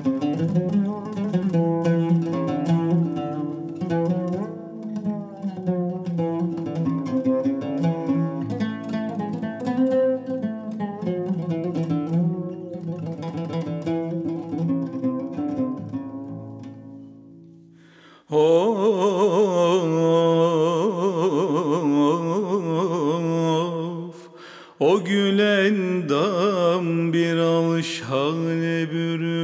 Of, o gülen dam bir al şale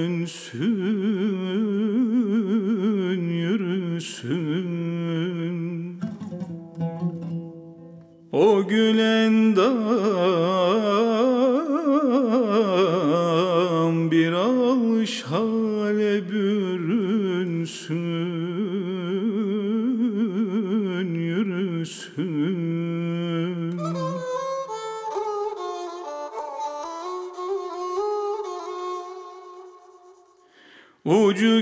bürünsün, yürüsün. O gülen dam bir al şale bürünsün, yürüsün. Ucu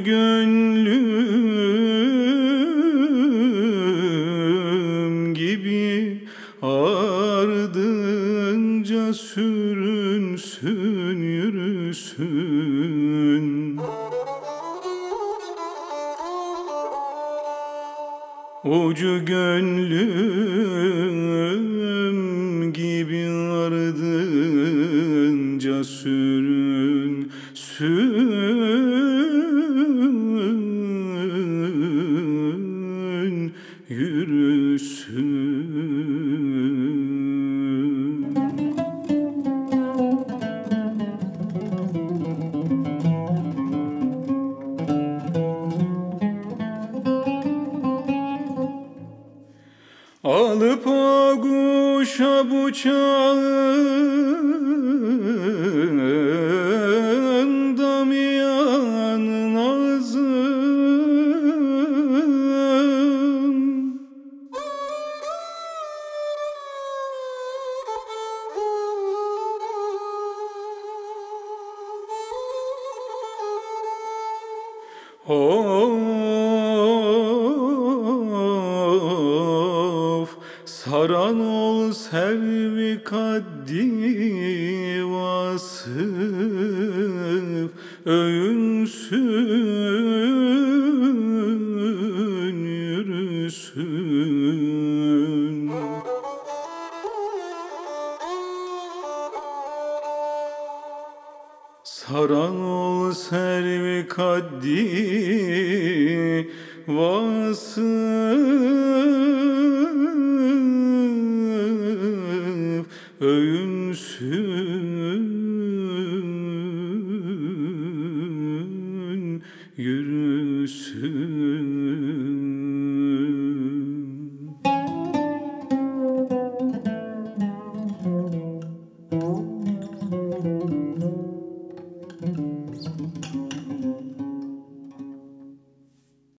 gönlüm gibi ardınca sürünsün, yürüsün. Ucu gönlüm gibi ardınca sürünsün, yürüsün. Alıp aguşa bıçağın damiyanın ağzın. Of, saran ol servi kaddi vasıf övünsün, yürüsün. Saran ol servi kaddi vasıf övünsün, yürüsün.